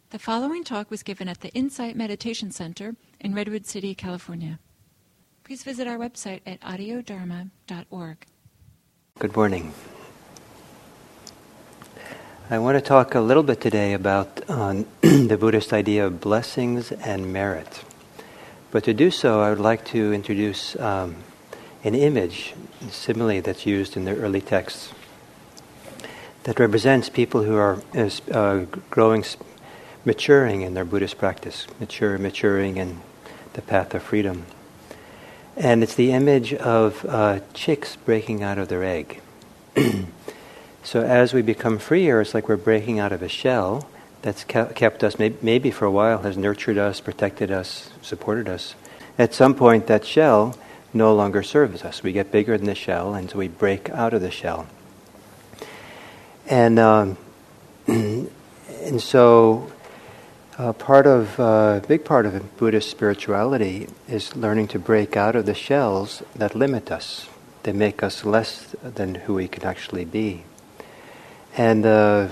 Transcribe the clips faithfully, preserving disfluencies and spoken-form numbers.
The following talk was given at the Insight Meditation Center in Redwood City, California. Please visit our website at audio dharma dot org. Good morning. I want to talk a little bit today about uh, the Buddhist idea of blessings and merit. But to do so, I would like to introduce um, an image, a simile that's used in the early texts that represents people who are uh, growing, maturing in their Buddhist practice, mature, maturing in the path of freedom. And it's the image of uh, chicks breaking out of their egg. So as we become freer, it's like we're breaking out of a shell that's kept us, maybe for a while, has nurtured us, protected us, supported us. At some point, that shell no longer serves us. We get bigger than the shell, and so we break out of the shell. And um, and so, uh, part of a uh, big part of Buddhist spirituality is learning to break out of the shells that limit us. They make us less than who we can actually be. And uh,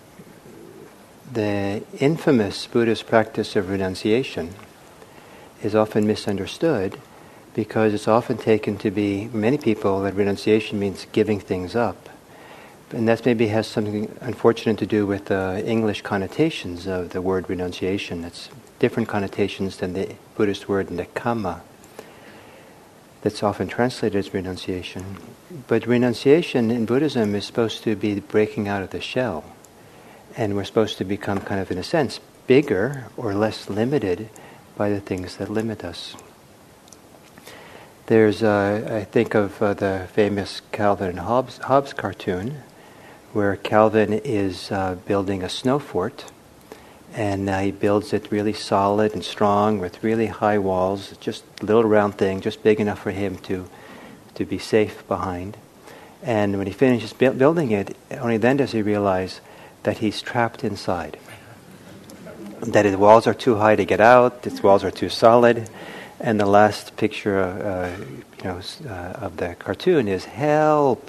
the infamous Buddhist practice of renunciation is often misunderstood because it's often taken to be, many people, that renunciation means giving things up. And that maybe has something unfortunate to do with the English connotations of the word renunciation. It's different connotations than the Buddhist word nekkhamma that's often translated as renunciation. But renunciation in Buddhism is supposed to be breaking out of the shell. And we're supposed to become kind of, in a sense, bigger or less limited by the things that limit us. There's, uh, I think of uh, the famous Calvin and Hobbes, Hobbes cartoon, where Calvin is uh, building a snow fort, and uh, he builds it really solid and strong with really high walls, just a little round thing, just big enough for him to to be safe behind. And when he finishes bu- building it, only then does he realize that he's trapped inside. That his walls are too high to get out, his walls are too solid, and the last picture uh, you know, uh, of the cartoon is, "Help!"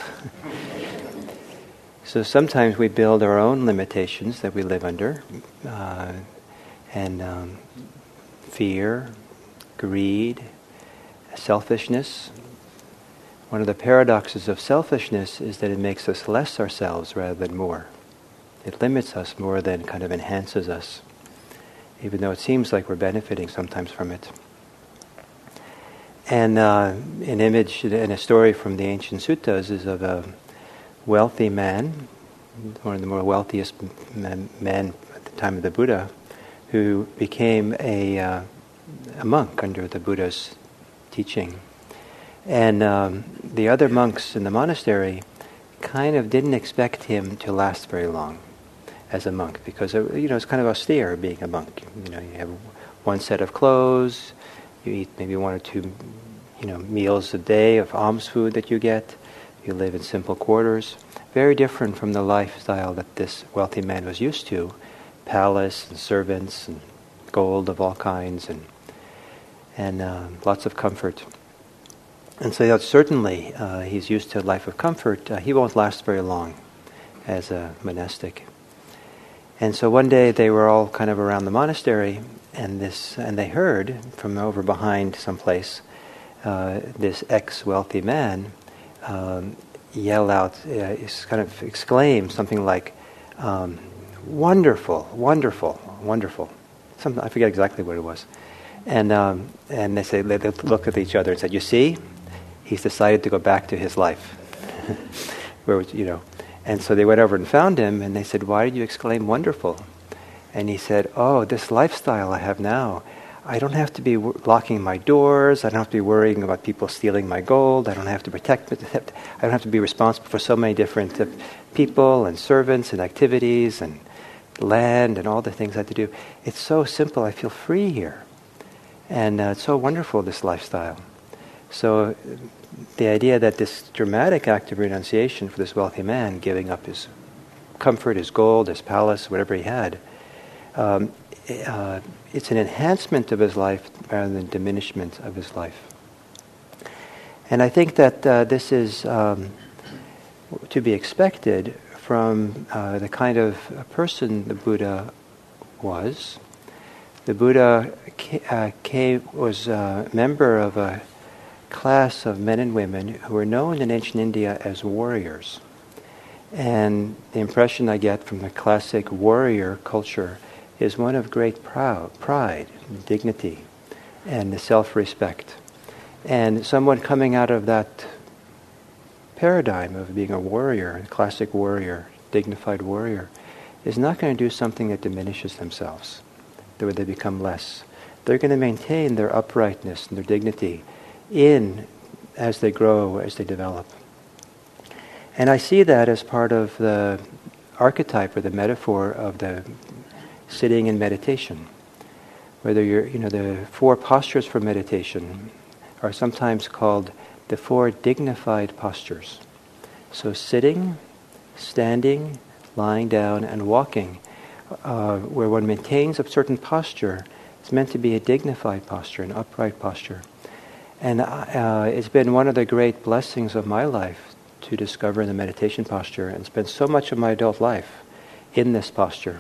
So sometimes we build our own limitations that we live under, uh, and um, fear, greed, selfishness. One of the paradoxes of selfishness is that it makes us less ourselves rather than more. It limits us more than kind of enhances us, even though it seems like we're benefiting sometimes from it. And uh, an image and a story from the ancient suttas is of a wealthy man, one of the more wealthiest men at the time of the Buddha, who became a, uh, a monk under the Buddha's teaching. And um, the other monks in the monastery kind of didn't expect him to last very long as a monk, because you know it's kind of austere being a monk. You know, you have one set of clothes, you eat maybe one or two, you know, meals a day of alms food that you get. You live in simple quarters, very different from the lifestyle that this wealthy man was used to: palace and servants and gold of all kinds and and uh, lots of comfort. And so that certainly uh, he's used to a life of comfort. Uh, he won't last very long as a monastic. And so one day they were all kind of around the monastery, and this and they heard from over behind someplace uh, this ex-wealthy man um, yell out, uh, kind of exclaim something like, um, "Wonderful, wonderful, wonderful!" Something I forget exactly what it was. And um, and they say they looked at each other and said, "You see, he's decided to go back to his life." Where you know. And so they went over and found him, and they said, "Why did you exclaim wonderful?" And he said, "Oh, this lifestyle I have now, I don't have to be w- locking my doors, I don't have to be worrying about people stealing my gold, I don't have to protect it, I don't have to be responsible for so many different uh, people and servants and activities and land and all the things I have to do. It's so simple, I feel free here. And uh, it's so wonderful, this lifestyle." So the idea that this dramatic act of renunciation for this wealthy man, giving up his comfort, his gold, his palace, whatever he had, um, uh, it's an enhancement of his life rather than diminishment of his life. And I think that uh, this is um, to be expected from uh, the kind of person the Buddha was. The Buddha uh, came, was a member of a class of men and women who were known in ancient India as warriors. And the impression I get from the classic warrior culture is one of great proud, pride, dignity, and self-respect. And someone coming out of that paradigm of being a warrior, a classic warrior, dignified warrior, is not going to do something that diminishes themselves, where they become less. They're going to maintain their uprightness and their dignity in as they grow, as they develop. And I see that as part of the archetype or the metaphor of the sitting in meditation. Whether you're, you know, the four postures for meditation are sometimes called the four dignified postures. So sitting, standing, lying down, and walking, uh, where one maintains a certain posture, it's meant to be a dignified posture, an upright posture. And uh, it's been one of the great blessings of my life to discover the meditation posture and spend so much of my adult life in this posture.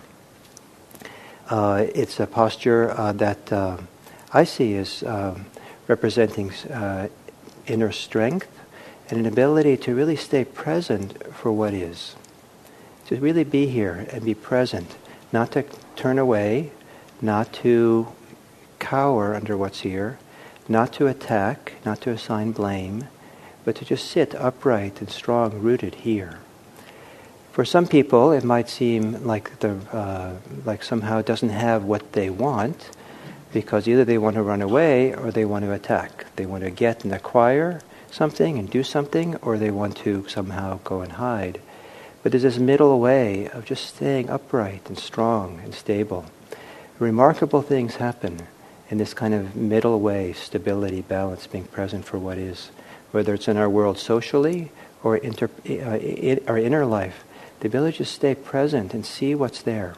Uh, it's a posture uh, that uh, I see as uh, representing uh, inner strength and an ability to really stay present for what is. To really be here and be present, not to turn away, not to cower under what's here, not to attack, not to assign blame, but to just sit upright and strong, rooted here. For some people, it might seem like the uh, like somehow it doesn't have what they want, because either they want to run away or they want to attack. They want to get and acquire something and do something, or they want to somehow go and hide. But there's this middle way of just staying upright and strong and stable. Remarkable things happen in this kind of middle way, stability, balance, being present for what is. Whether it's in our world socially or inter, uh, in our inner life, the ability to just stay present and see what's there.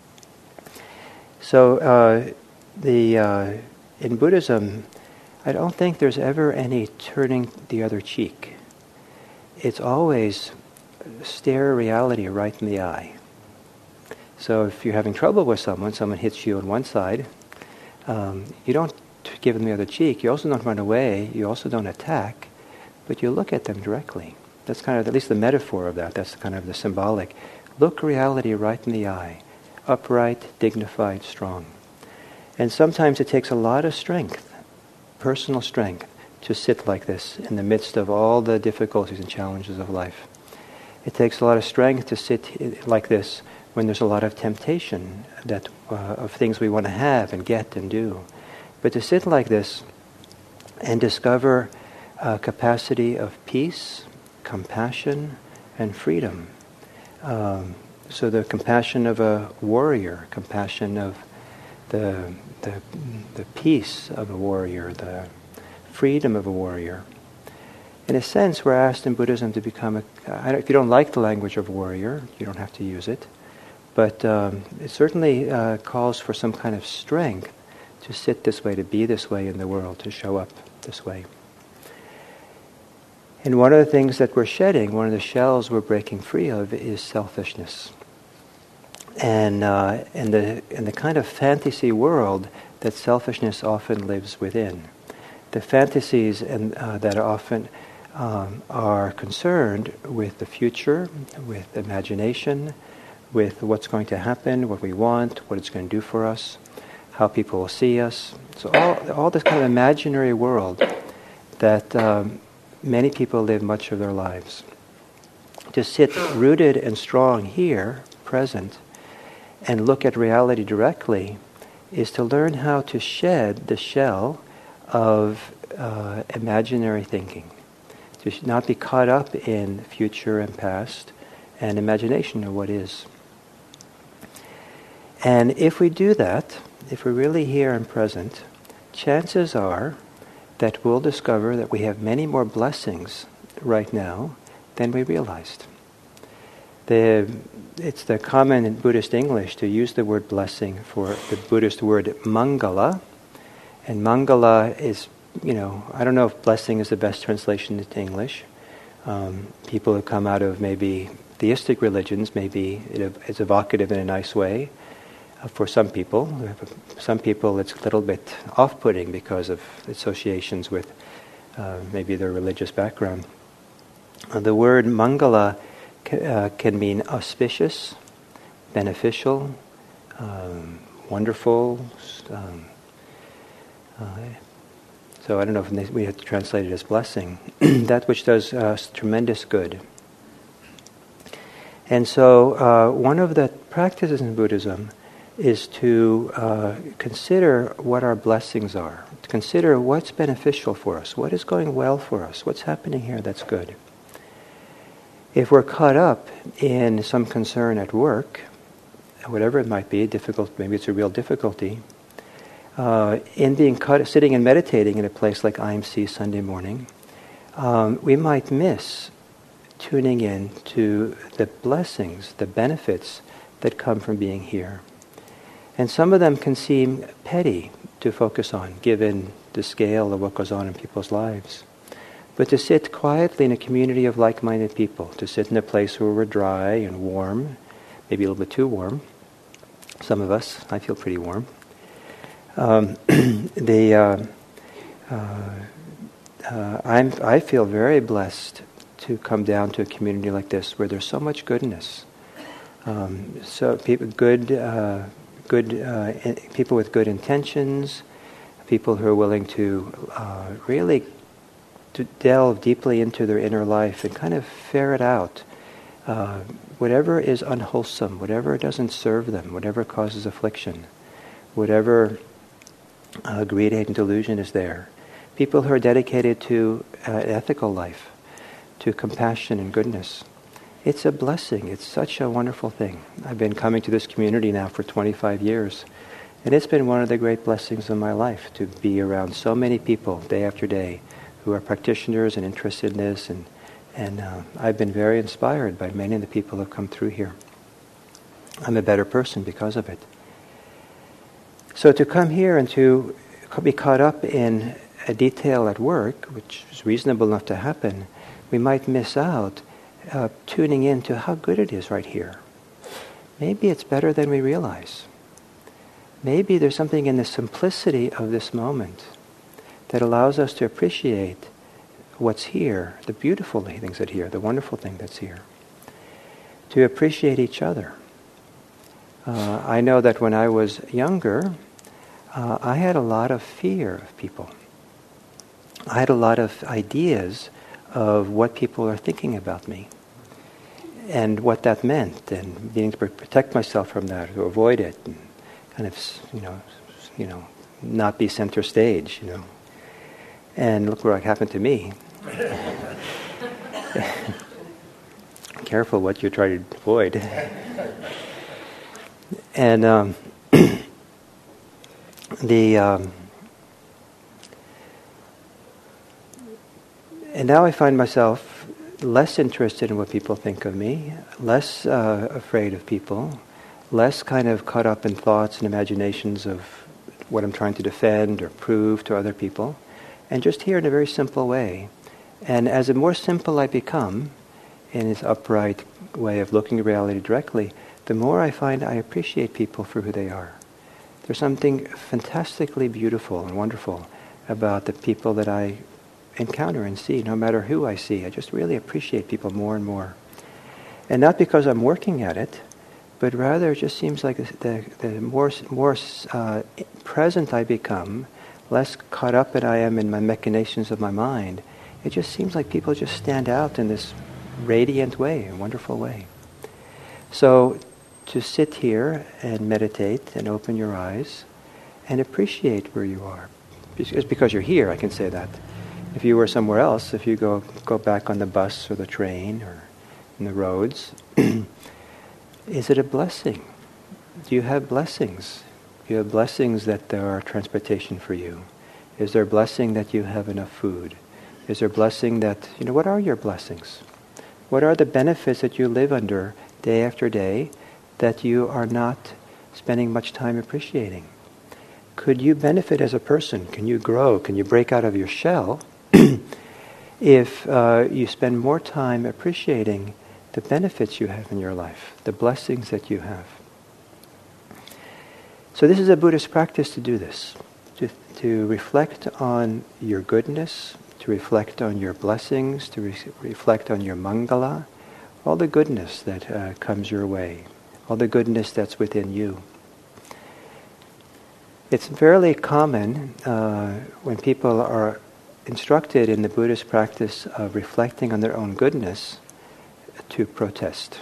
So uh, the uh, in Buddhism, I don't think there's ever any turning the other cheek. It's always stare reality right in the eye. So if you're having trouble with someone, someone hits you on one side, um, you don't give them the other cheek. You also don't run away. You also don't attack, but you look at them directly. That's kind of at least the metaphor of that. That's kind of the symbolic. Look reality right in the eye, upright, dignified, strong. And sometimes it takes a lot of strength, personal strength, to sit like this in the midst of all the difficulties and challenges of life. It takes a lot of strength to sit like this when there's a lot of temptation that uh, of things we want to have and get and do. But to sit like this and discover a capacity of peace, compassion, and freedom. Um, so the compassion of a warrior, compassion of the, the the peace of a warrior, the freedom of a warrior. In a sense, we're asked in Buddhism to become a... I don't, if you don't like the language of warrior, you don't have to use it. But um, it certainly uh, calls for some kind of strength to sit this way, to be this way in the world, to show up this way. And one of the things that we're shedding, one of the shells we're breaking free of, is selfishness. And uh, in the in the kind of fantasy world that selfishness often lives within. The fantasies and uh, that are often um, are concerned with the future, with imagination, with what's going to happen, what we want, what it's going to do for us, how people will see us. So all all this kind of imaginary world that um, many people live much of their lives. To sit rooted and strong here, present, and look at reality directly is to learn how to shed the shell of uh, imaginary thinking. To not be caught up in future and past and imagination of what is. And if we do that, if we're really here and present, chances are that we'll discover that we have many more blessings right now than we realized. The, it's the common in Buddhist English to use the word blessing for the Buddhist word mangala. And mangala is, you know, I don't know if blessing is the best translation into English. Um, people who come out of maybe theistic religions, maybe it, it's evocative in a nice way. uh, for some people. Some people it's a little bit off-putting because of associations with uh, maybe their religious background. Uh, the word mangala ca- uh, can mean auspicious, beneficial, um, wonderful. Um, uh, so I don't know if we have to translate it as blessing. That which does uh, tremendous good. And so uh, one of the practices in Buddhism is to uh, consider what our blessings are, to consider what's beneficial for us, what is going well for us, what's happening here that's good. If we're caught up in some concern at work, whatever it might be, difficult, maybe it's a real difficulty, uh, in being caught, sitting and meditating in a place like I M C Sunday morning, um, we might miss tuning in to the blessings, the benefits that come from being here. And some of them can seem petty to focus on, given the scale of what goes on in people's lives. But to sit quietly in a community of like-minded people, to sit in a place where we're dry and warm, maybe a little bit too warm, some of us, I feel pretty warm. Um, the, uh, uh, uh, I'm, I feel very blessed to come down to a community like this where there's so much goodness. Um, so people, good, uh, good uh, in, people with good intentions, people who are willing to uh, really to delve deeply into their inner life and kind of ferret out uh, whatever is unwholesome, whatever doesn't serve them, whatever causes affliction, whatever uh, greed, hate, and delusion is there. People who are dedicated to uh, ethical life, to compassion and goodness. It's a blessing. It's such a wonderful thing. I've been coming to this community now for twenty-five years, and it's been one of the great blessings of my life to be around so many people day after day who are practitioners and interested in this, and and uh, I've been very inspired by many of the people who have come through here. I'm a better person because of it. So to come here and to be caught up in a detail at work, which is reasonable enough to happen, we might miss out uh, tuning in to how good it is right here. Maybe it's better than we realize. Maybe there's something in the simplicity of this moment that allows us to appreciate what's here, the beautiful things that are here, the wonderful thing that's here. To appreciate each other. Uh, I know that when I was younger, uh, I had a lot of fear of people. I had a lot of ideas of what people are thinking about me and what that meant, and needing to protect myself from that, to avoid it, and kind of, you know, you know, not be center stage, you know. And look what happened to me. Careful what you try to avoid. And um, the um, and now I find myself less interested in what people think of me, less uh, afraid of people, less kind of caught up in thoughts and imaginations of what I'm trying to defend or prove to other people, and just here in a very simple way. And as the more simple I become in this upright way of looking at reality directly, the more I find I appreciate people for who they are. There's something fantastically beautiful and wonderful about the people that I encounter and see, no matter who I see. I just really appreciate people more and more. And not because I'm working at it, but rather it just seems like the, the, the more, more uh, present I become, less caught up that I am in my machinations of my mind, it just seems like people just stand out in this radiant way, a wonderful way. So to sit here and meditate and open your eyes and appreciate where you are. It's because you're here, I can say that. If you were somewhere else, if you go go back on the bus or the train or in the roads, is it a blessing? Do you have blessings? Do you have blessings that there are transportation for you? Is there a blessing that you have enough food? Is there a blessing that, you know, what are your blessings? What are the benefits that you live under day after day that you are not spending much time appreciating? Could you benefit as a person? Can you grow? Can you break out of your shell if uh, you spend more time appreciating the benefits you have in your life, the blessings that you have? So this is a Buddhist practice to do this, to, to reflect on your goodness, to reflect on your blessings, to re- reflect on your mangala, all the goodness that uh, comes your way, all the goodness that's within you. It's fairly common uh, when people are instructed in the Buddhist practice of reflecting on their own goodness to protest.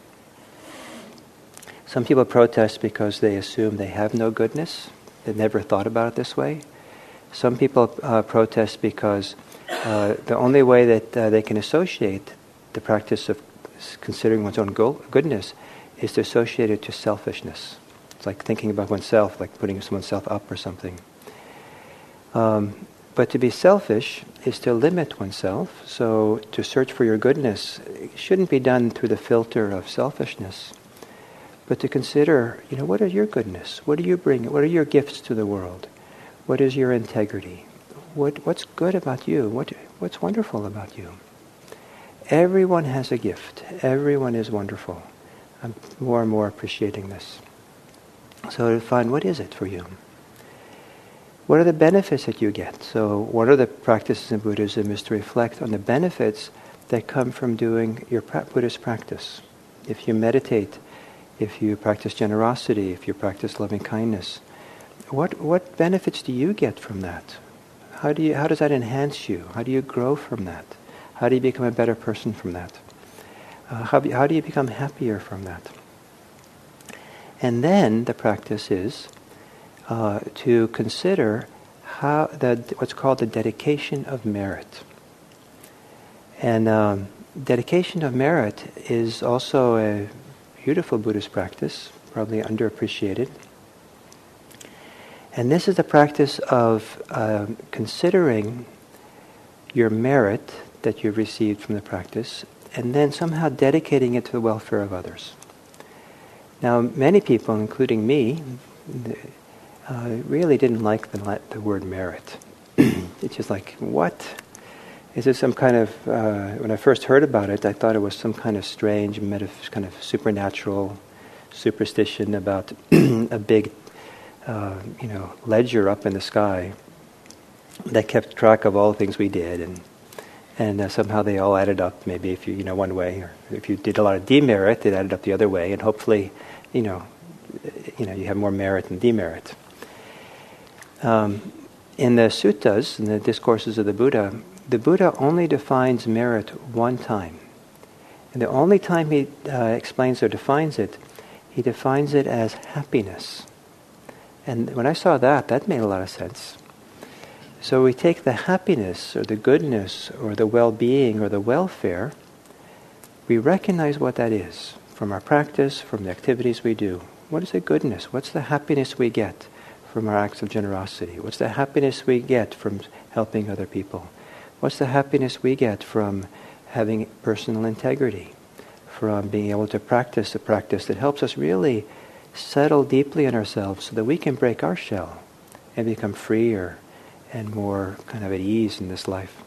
Some people protest because they assume they have no goodness. They've never thought about it this way. Some people uh, protest because uh, the only way that uh, they can associate the practice of considering one's own go- goodness is to associate it to selfishness. It's like thinking about oneself, like putting oneself up or something. Um, but to be selfish is to limit oneself. So to search for your goodness shouldn't be done through the filter of selfishness, but to consider, you know, what are your goodness? What do you bring? What are your gifts to the world? What is your integrity? What what's good about you? What what's wonderful about you? Everyone has a gift. Everyone is wonderful. I'm more and more appreciating this. So to find, what is it for you? What are the benefits that you get? So one of the practices in Buddhism is to reflect on the benefits that come from doing your pra- Buddhist practice. If you meditate, if you practice generosity, if you practice loving kindness, what what benefits do you get from that? How do you how does that enhance you? How do you grow from that? How do you become a better person from that? Uh, how, how do you become happier from that? And then the practice is uh, to consider how the what's called the dedication of merit. And um, dedication of merit is also a beautiful Buddhist practice, probably underappreciated. And this is the practice of uh, considering your merit that you've received from the practice, and then somehow dedicating it to the welfare of others. Now, many people, including me, uh, really didn't like the, the word merit. It's just like, what? Is this some kind of, uh, when I first heard about it, I thought it was some kind of strange, metaph- kind of supernatural superstition about a big, uh, you know, ledger up in the sky that kept track of all the things we did, and and uh, somehow they all added up. Maybe if you, you know, one way, or if you did a lot of demerit, it added up the other way, and hopefully, you know, you know, you have more merit than demerit. Um, in the suttas, in the discourses of the Buddha, the Buddha only defines merit one time. And the only time he uh, explains or defines it, he defines it as happiness. And when I saw that, that made a lot of sense. So we take the happiness or the goodness or the well-being or the welfare, we recognize what that is from our practice, from the activities we do. What is the goodness? What's the happiness we get from our acts of generosity? What's the happiness we get from helping other people? What's the happiness we get from having personal integrity, from being able to practice a practice that helps us really settle deeply in ourselves so that we can break our shell and become freer and more kind of at ease in this life.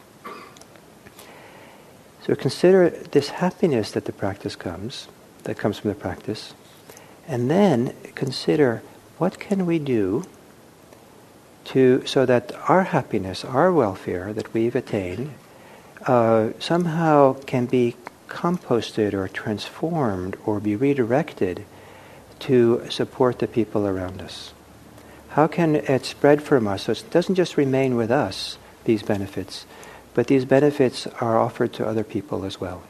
So consider this happiness that the practice comes, that comes from the practice, and then consider what can we do to so that our happiness, our welfare that we've attained, uh, somehow can be composted or transformed or be redirected to support the people around us. How can it spread from us so it doesn't just remain with us, these benefits, but these benefits are offered to other people as well?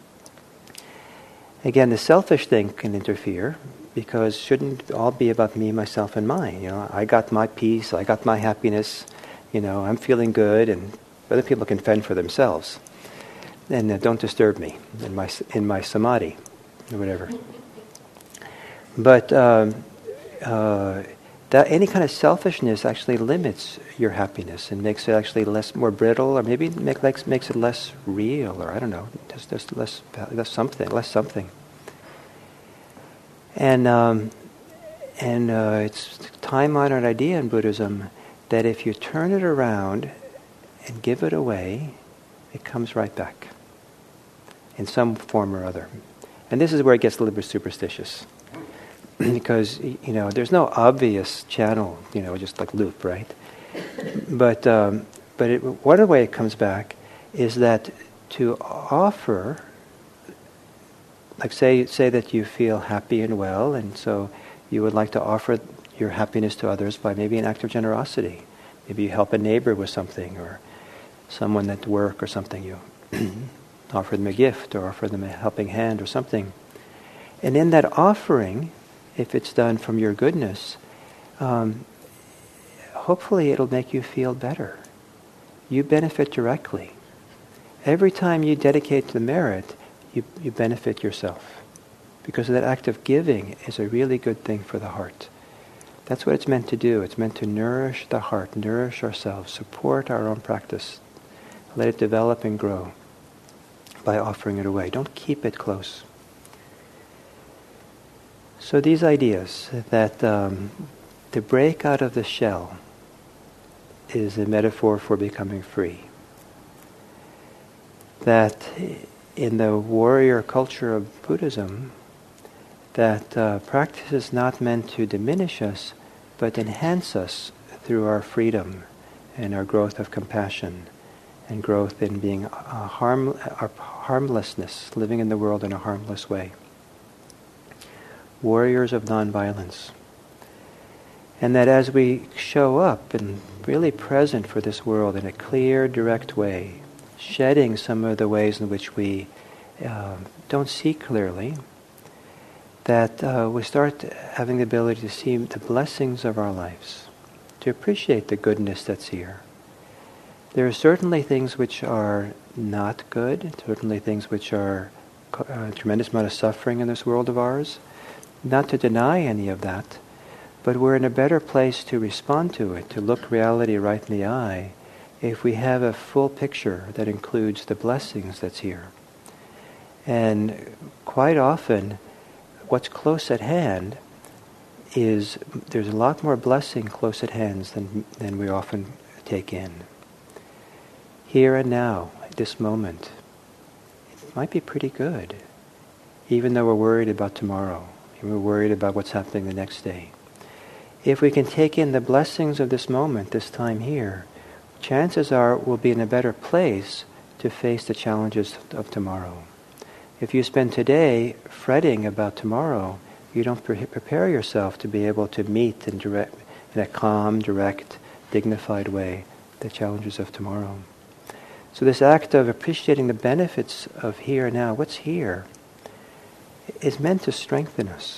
Again, the selfish thing can interfere, because shouldn't it all be about me, myself, and mine? You know, I got my peace, I got my happiness, you know, I'm feeling good, and other people can fend for themselves. And uh, don't disturb me in my in my samadhi, or whatever. But um, uh, that any kind of selfishness actually limits your happiness and makes it actually less, more brittle, or maybe make, makes makes it less real, or I don't know, just, just less less something, less something. And um, and uh, it's a time-honored idea in Buddhism that if you turn it around and give it away, it comes right back in some form or other. And this is where it gets a little bit superstitious. because, you know, there's no obvious channel, you know, just like loop, right? But um, but it, one way it comes back is that to offer, like say say that you feel happy and well, and so you would like to offer your happiness to others by maybe an act of generosity. Maybe you help a neighbor with something, or someone at work or something. You offer them a gift, or offer them a helping hand or something. And in that offering, if it's done from your goodness, um, hopefully it'll make you feel better. You benefit directly. Every time you dedicate to the merit, you, you benefit yourself. Because that act of giving is a really good thing for the heart. That's what it's meant to do. It's meant to nourish the heart, nourish ourselves, support our own practice. Let it develop and grow by offering it away. Don't keep it close. So these ideas that um, to break out of the shell is a metaphor for becoming free. That in the warrior culture of Buddhism, that uh, practice is not meant to diminish us, but enhance us through our freedom and our growth of compassion and growth in being uh, harm, our harmlessness, living in the world in a harmless way. Warriors of nonviolence. And that as we show up and really present for this world in a clear, direct way, shedding some of the ways in which we uh, don't see clearly, that uh, we start having the ability to see the blessings of our lives, to appreciate the goodness that's here. There are certainly things which are not good, certainly things which are a tremendous amount of suffering in this world of ours. Not to deny any of that, but we're in a better place to respond to it, to look reality right in the eye, if we have a full picture that includes the blessings that's here. And quite often, what's close at hand is, there's a lot more blessing close at hand than, than we often take in. Here and now, at this moment, it might be pretty good, even though we're worried about tomorrow. We're worried about what's happening the next day. If we can take in the blessings of this moment, this time here, chances are we'll be in a better place to face the challenges of tomorrow. If you spend today fretting about tomorrow, you don't pre- prepare yourself to be able to meet in, direct, in a calm, direct, dignified way the challenges of tomorrow. So this act of appreciating the benefits of here and now, what's here, is meant to strengthen us.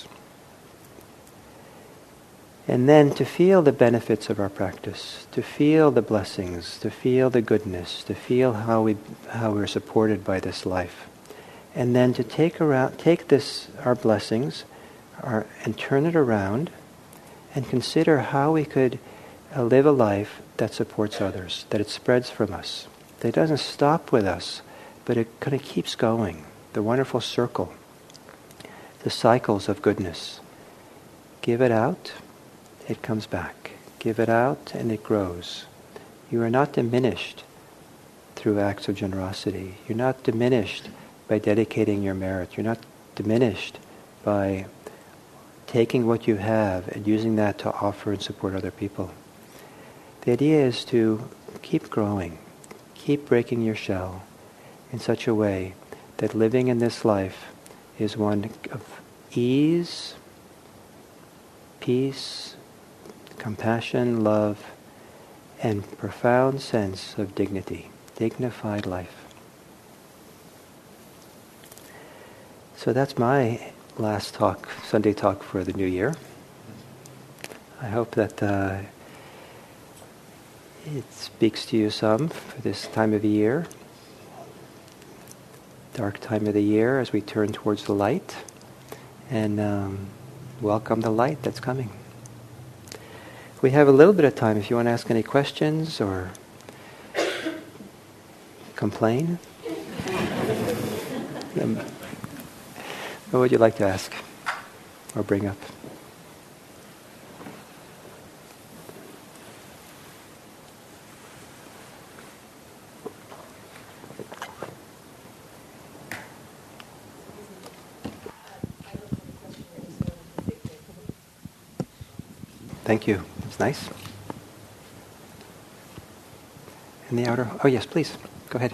And then to feel the benefits of our practice, to feel the blessings, to feel the goodness, to feel how we how we're supported by this life. And then to take around take this our blessings our, and turn it around and consider how we could uh, live a life that supports others, that it spreads from us, that it doesn't stop with us, but it kind of keeps going. The wonderful circle. The cycles of goodness. Give it out, it comes back. Give it out, and it grows. You are not diminished through acts of generosity. You're not diminished by dedicating your merit. You're not diminished by taking what you have and using that to offer and support other people. The idea is to keep growing, keep breaking your shell in such a way that living in this life is one of ease, peace, compassion, love, and profound sense of dignity, dignified life. So that's my last talk, Sunday talk for the new year. I hope that uh, it speaks to you some for this time of the year. Dark time of the year as we turn towards the light, and um, welcome the light that's coming. We have a little bit of time if you want to ask any questions or complain. um, what would you like to ask or bring up? Thank you. It's nice. In the outer... Oh, yes, please. Go ahead.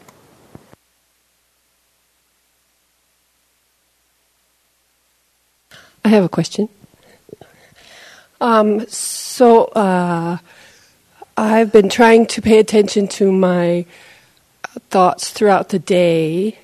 I have a question. Um, so uh, I've been trying to pay attention to my thoughts throughout the day,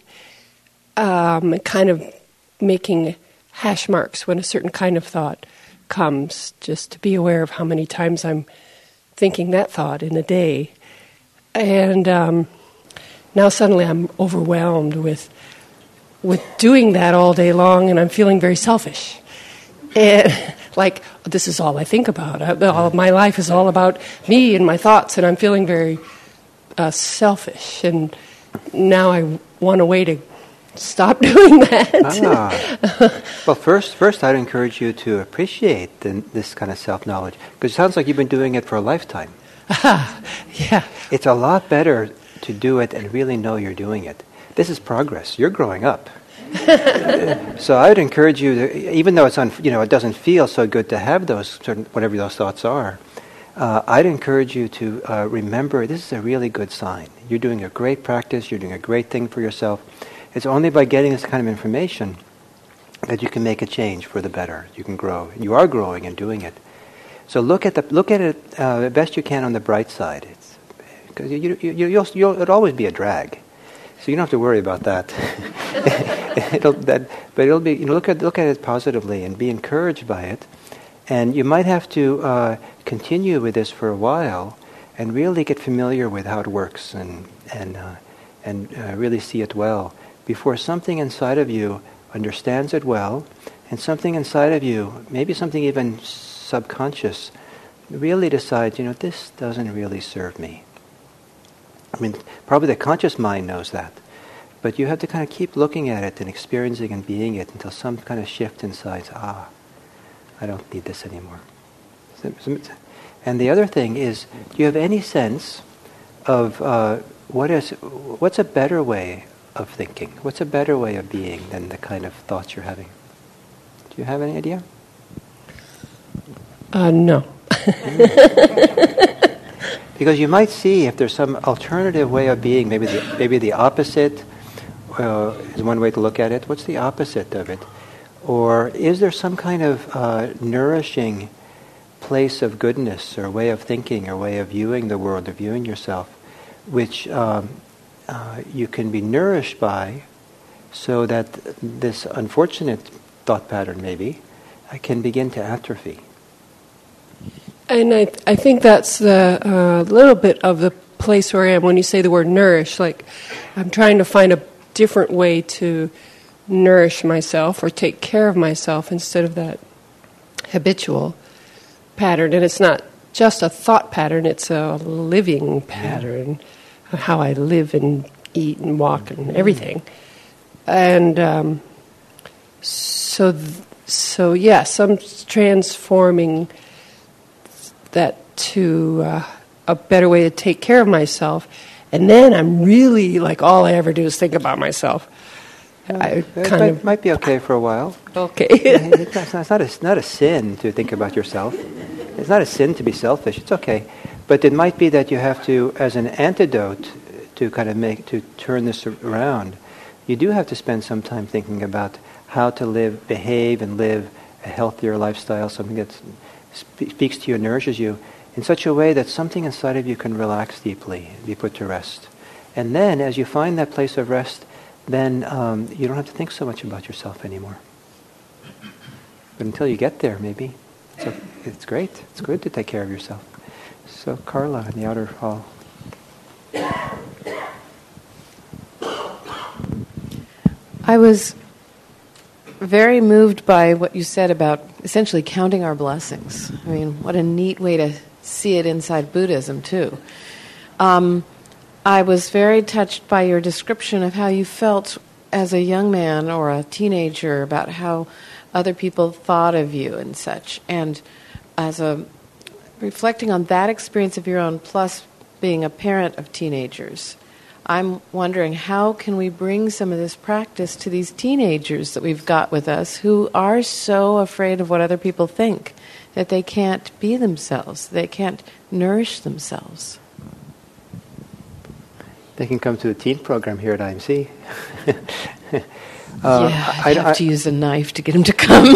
um, kind of making hash marks when a certain kind of thought comes, just to be aware of how many times I'm thinking that thought in a day. And um, now suddenly I'm overwhelmed with with doing that all day long, and I'm feeling very selfish. And like, this is all I think about. I, all, my life is all about me and my thoughts, and I'm feeling very uh, selfish. And now I want a way to stop doing that. Ah. Well, first, first I'd encourage you to appreciate the, this kind of self-knowledge, because it sounds like you've been doing it for a lifetime. Yeah. It's a lot better to do it and really know you're doing it. This is progress. You're growing up. So I would encourage you to, even though it's un, you know it doesn't feel so good to have those certain whatever those thoughts are, uh, I'd encourage you to uh, remember this is a really good sign. You're doing a great practice. You're doing a great thing for yourself. It's only by getting this kind of information that you can make a change for the better. You can grow. You are growing and doing it. So look at the look at it uh, the best you can on the bright side. It's because you, you, you, you'll, you'll it'll always be a drag. So you don't have to worry about that. it'll, that but it'll be, you know, look at look at it positively and be encouraged by it. And you might have to uh, continue with this for a while and really get familiar with how it works and and uh, and uh, really see it well before something inside of you understands it well, and something inside of you, maybe something even subconscious, really decides, you know, this doesn't really serve me. I mean, probably the conscious mind knows that, but you have to kind of keep looking at it and experiencing and being it until some kind of shift inside. Ah, I don't need this anymore. And the other thing is, do you have any sense of uh, what is what's a better way of thinking? What's a better way of being than the kind of thoughts you're having? Do you have any idea? Uh, no. Because you might see if there's some alternative way of being, maybe the, maybe the opposite uh, is one way to look at it. What's the opposite of it? Or is there some kind of uh, nourishing place of goodness or way of thinking or way of viewing the world or viewing yourself which um, uh, you can be nourished by so that this unfortunate thought pattern maybe uh, can begin to atrophy? And I, I think that's the uh, little bit of the place where I am when you say the word nourish. Like, I'm trying to find a different way to nourish myself or take care of myself instead of that habitual pattern. And it's not just a thought pattern, it's a living pattern, yeah. How I live and eat and walk and everything. And um, so, th- so yes, I'm transforming that to uh, a better way to take care of myself, and then I'm really like all I ever do is think about myself. Yeah, I it kind might, of might be okay for a while. Okay, it's, not, it's not a it's not a sin to think about yourself. It's not a sin to be selfish. It's okay, but it might be that you have to, as an antidote to kind of make to turn this around, you do have to spend some time thinking about how to live, behave, and live a healthier lifestyle, something that's speaks to you and nourishes you in such a way that something inside of you can relax deeply, be put to rest. And then, as you find that place of rest, then um, you don't have to think so much about yourself anymore. But until you get there, maybe, so it's great. It's good to take care of yourself. So, Carla in the outer hall. I was very moved by what you said about essentially counting our blessings. I mean, what a neat way to see it inside Buddhism, too. Um, I was very touched by your description of how you felt as a young man or a teenager about how other people thought of you and such. And as a reflecting on that experience of your own, plus being a parent of teenagers, I'm wondering, how can we bring some of this practice to these teenagers that we've got with us who are so afraid of what other people think? that they can't be themselves, they can't nourish themselves. They can come to the teen program here at I M C. uh, yeah, I, I have I, to use a knife to get them to come.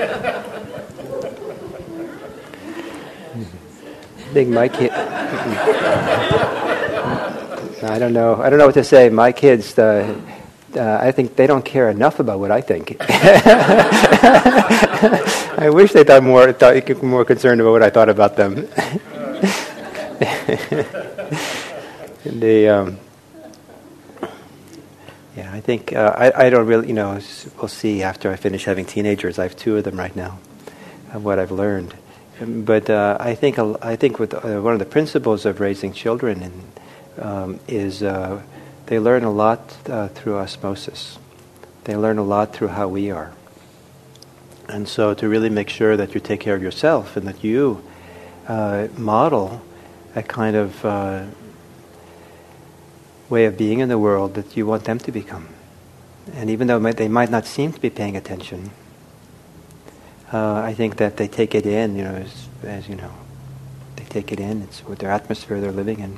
I think my kid. I don't know. I don't know what to say. My kids, uh, uh, I think they don't care enough about what I think. I wish they thought more, thought more concerned about what I thought about them. the um, yeah, I think uh, I, I don't really, you know, we'll see after I finish having teenagers. I have two of them right now. Of what I've learned. But uh, I think I think with uh, one of the principles of raising children in, um, is uh, they learn a lot uh, through osmosis. They learn a lot through how we are. And so to really make sure that you take care of yourself and that you uh, model a kind of uh, way of being in the world that you want them to become. And even though they might not seem to be paying attention, Uh, I think that they take it in, you know, as, as you know, they take it in. It's with their atmosphere they're living in.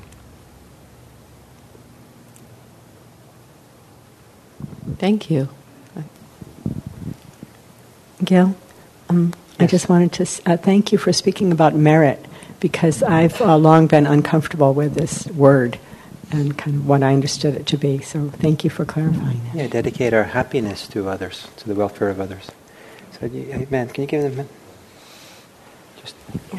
Thank you. Gil, um, I just wanted to uh, thank you for speaking about merit, because I've uh, long been uncomfortable with this word and kind of what I understood it to be. So thank you for clarifying that. Yeah, dedicate our happiness to others, to the welfare of others. So, hey, man, can you give them a minute? Just.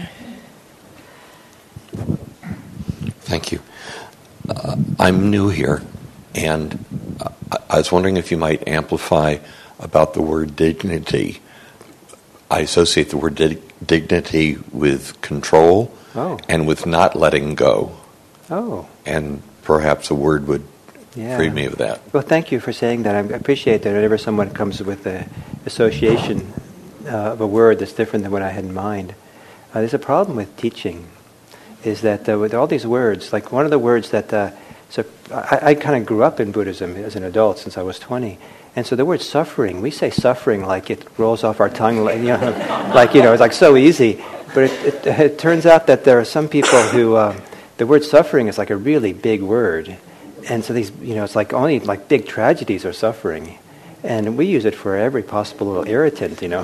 Thank you. Uh, I'm new here, and uh, I was wondering if you might amplify about the word dignity. I associate the word dig- dignity with control oh. and with not letting go. Oh. And perhaps a word would yeah. free me of that. Well, thank you for saying that. I appreciate that whenever someone comes with the association uh, of a word that's different than what I had in mind. Uh, there's a problem with teaching, is that uh, with all these words, like one of the words that, uh, so I, I kind of grew up in Buddhism as an adult since I was twenty, and so the word suffering, we say suffering like it rolls off our tongue, like, you know, like, you know, it's like so easy, but it, it, it turns out that there are some people who, uh, the word suffering is like a really big word. And so these, you know, it's like only like big tragedies are suffering. And we use it for every possible little irritant, you know.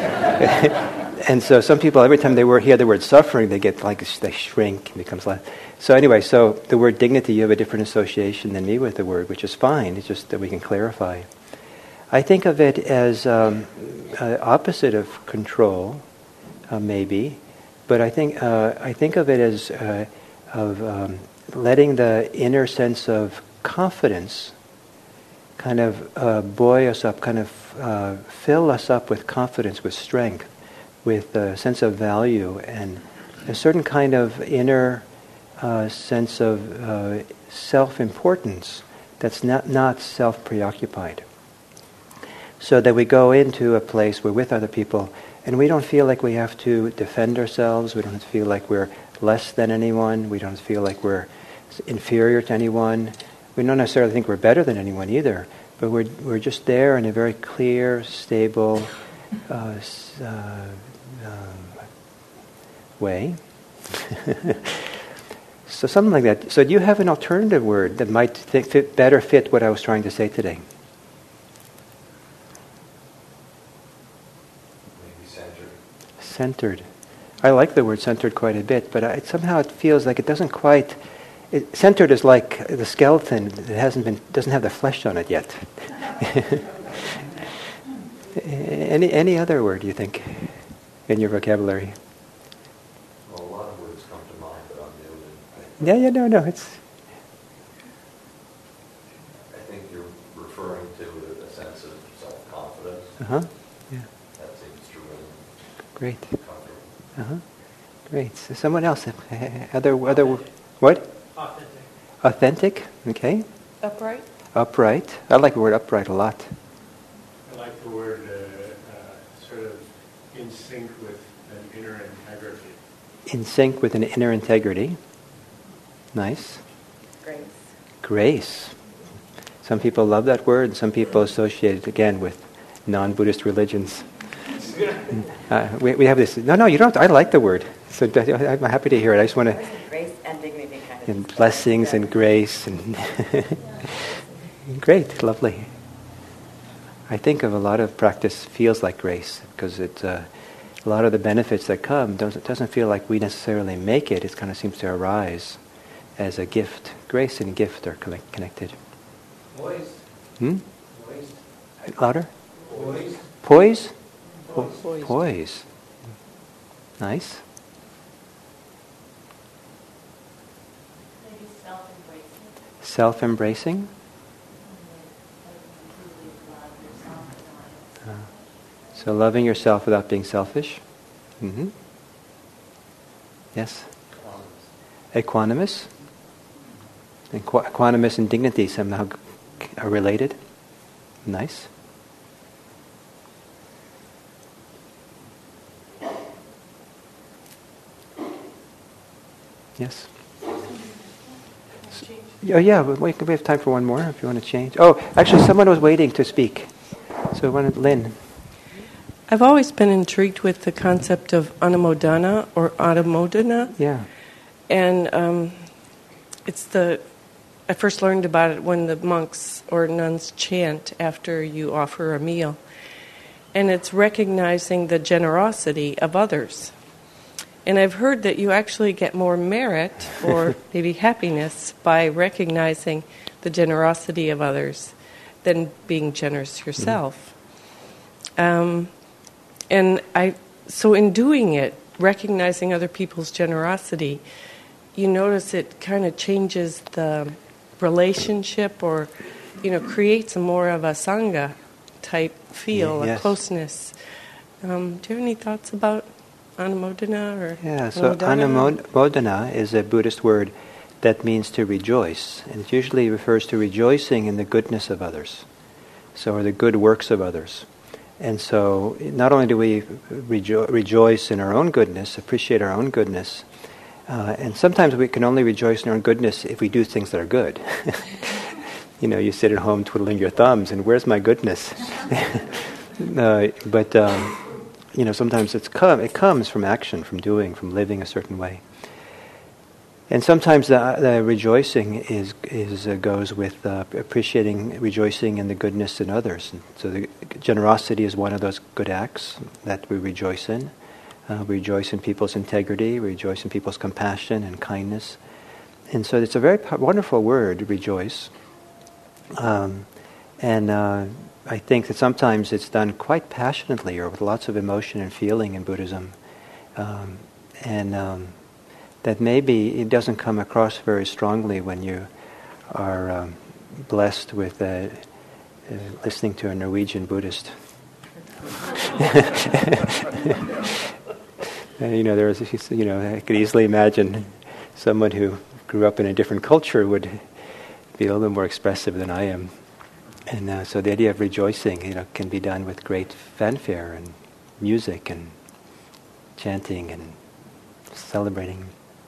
And so some people, every time they were, hear the word suffering, they get like, they shrink, it becomes less. So anyway, so the word dignity, you have a different association than me with the word, which is fine. It's just that we can clarify. I think of it as um, uh, opposite of control, uh, maybe. But I think, uh, I think of it as uh, of... Um, letting the inner sense of confidence kind of uh, buoy us up, kind of uh, fill us up with confidence, with strength, with a sense of value, and a certain kind of inner uh, sense of uh, self-importance that's not, not self-preoccupied. So that we go into a place, we're with other people, and we don't feel like we have to defend ourselves, we don't feel like we're less than anyone, we don't feel like we're inferior to anyone. We don't necessarily think we're better than anyone either, but we're we're just there in a very clear, stable uh, uh, um, way. So something like that. So do you have an alternative word that might th- fit, better fit what I was trying to say today? Maybe centered. Centered. I like the word centered quite a bit, but I, somehow it feels like it doesn't quite... It, centered is like the skeleton that hasn't been, doesn't have the flesh on it yet. any any other word you think in your vocabulary? Well, a lot of words come to mind, but I'm new. Yeah, yeah, no, no, it's... I think you're referring to a sense of self-confidence. Uh-huh, yeah. That seems to really Great. comfortable. Uh-huh, great. So someone else, other, other, what? Authentic. Authentic, okay. Upright? Upright. I like the word upright a lot. I like the word uh, uh, sort of in sync with an inner integrity. In sync with an inner integrity. Nice. Grace. Grace. Some people love that word, and some people associate it again with non-Buddhist religions. Uh, we, we have this. No, no, you don't. I like the word. So I'm happy to hear it. I just want to. Grace and dignity, kind of. And blessings and grace and great, lovely. I think of a lot of practice feels like grace because it. Uh, a lot of the benefits that come doesn't doesn't feel like we necessarily make it. It kind of seems to arise as a gift. Grace and gift are collect, connected. Poise. Hmm? Poise. Louder. Poise. Poise. Poise. Poise. Nice. Maybe self-embracing. Self-embracing. Uh, so loving yourself without being selfish. Mm-hmm. Yes. Equanimous. And qu- equanimous and dignity somehow are related. Nice. Yes. Oh yeah, we we have time for one more if you want to change. Oh, actually, someone was waiting to speak. So, one, Lynn. I've always been intrigued with the concept of anumodana or anumodana. Yeah. And um, it's the, I first learned about it when the monks or nuns chant after you offer a meal. And it's recognizing the generosity of others. And I've heard that you actually get more merit or maybe happiness by recognizing the generosity of others than being generous yourself. Mm-hmm. Um, and I, so in doing it, recognizing other people's generosity, you notice it kind of changes the relationship or, you know, creates a more of a sangha type feel, yes. a closeness. Um, do you have any thoughts about anumodana or Yeah, so anumodana? anumodana is a Buddhist word that means to rejoice. And it usually refers to rejoicing in the goodness of others. So, or the good works of others. And so, not only do we rejo- rejoice in our own goodness, appreciate our own goodness, uh, and sometimes we can only rejoice in our own goodness if we do things that are good. You know, you sit at home twiddling your thumbs, and where's my goodness? uh, but, um, you know, sometimes it's com- it comes from action, from doing, from living a certain way. And sometimes the, the rejoicing is is uh, goes with uh, appreciating, rejoicing in the goodness in others. And so the generosity is one of those good acts that we rejoice in. Uh, we rejoice in people's integrity. We rejoice in people's compassion and kindness. And so it's a very po- wonderful word, rejoice. Um, and uh, I think that sometimes it's done quite passionately or with lots of emotion and feeling in Buddhism. Um, and... Um, that maybe it doesn't come across very strongly when you are um, blessed with uh, uh, listening to a Norwegian Buddhist. And, you know, there was, you know, I could easily imagine someone who grew up in a different culture would be a little bit more expressive than I am. And uh, so the idea of rejoicing, you know, can be done with great fanfare and music and chanting and celebrating.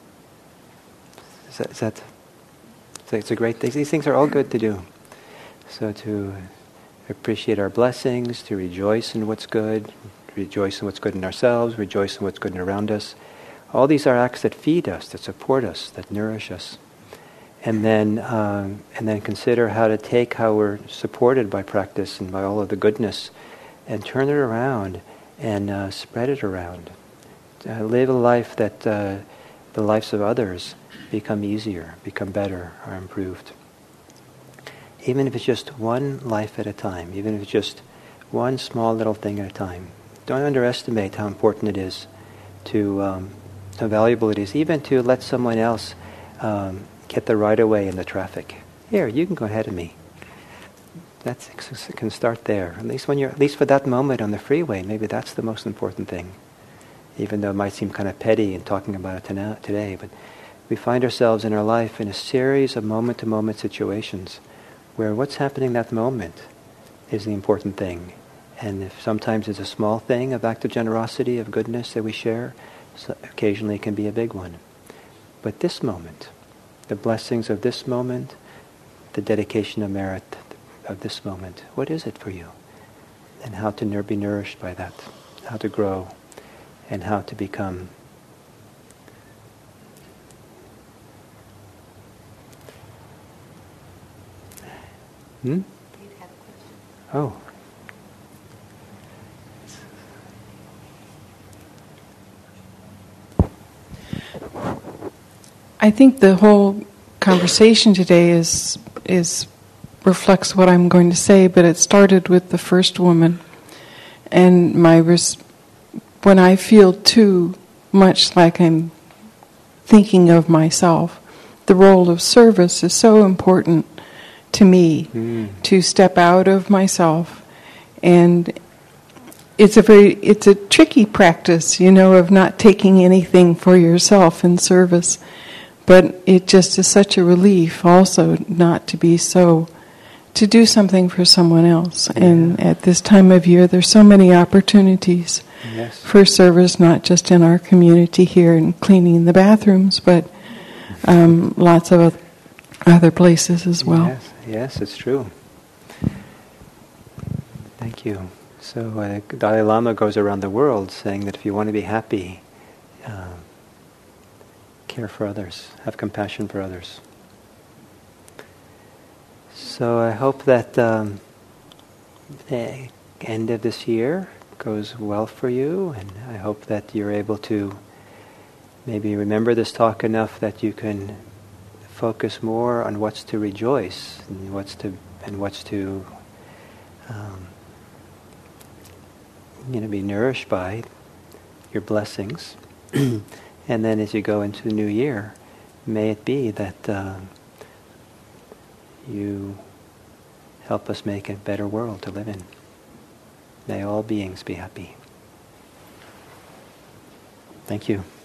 Is that, is that so it's a great thing. These things are all good to do. So to appreciate our blessings, to rejoice in what's good, rejoice in what's good in ourselves, rejoice in what's good around us. All these are acts that feed us, that support us, that nourish us. And then um, and then consider how to take how we're supported by practice and by all of the goodness and turn it around and uh, spread it around. Uh, live a life that uh, the lives of others become easier, become better, are improved. Even if it's just one life at a time, even if it's just one small little thing at a time. Don't underestimate how important it is to, um, how valuable it is, even to let someone else um, get the right of way in the traffic. Here, you can go ahead of me. That can start there. At least when you're, at least for that moment on the freeway, maybe that's the most important thing. Even though it might seem kind of petty in talking about it today, but we find ourselves in our life in a series of moment-to-moment situations where what's happening that moment is the important thing. And if sometimes it's a small thing of act of generosity, of goodness that we share, so occasionally it can be a big one. But this moment, the blessings of this moment, the dedication of merit of this moment, what is it for you? And how to nur- be nourished by that. how to grow, and how to become. Hmm? Oh. I think the whole conversation today is is reflects what I'm going to say, but it started with the first woman, and my res- when I feel too much like I'm thinking of myself, the role of service is so important to me, mm. to step out of myself, and it's a very it's a tricky practice, you know, of not taking anything for yourself in service. But it just is such a relief also not to be so, to do something for someone else. Yeah. And at this time of year, there's so many opportunities yes. for service, not just in our community here and cleaning the bathrooms, but um, lots of other places as well. Yes, yes, it's true. Thank you. So uh, Dalai Lama goes around the world saying that if you want to be happy, uh, care for others, have compassion for others. So I hope that um, the end of this year goes well for you, and I hope that you're able to maybe remember this talk enough that you can focus more on what's to rejoice and what's to and what's to um, you know be nourished by your blessings. And then as you go into the new year, may it be that uh, you help us make a better world to live in. May all beings be happy. Thank you.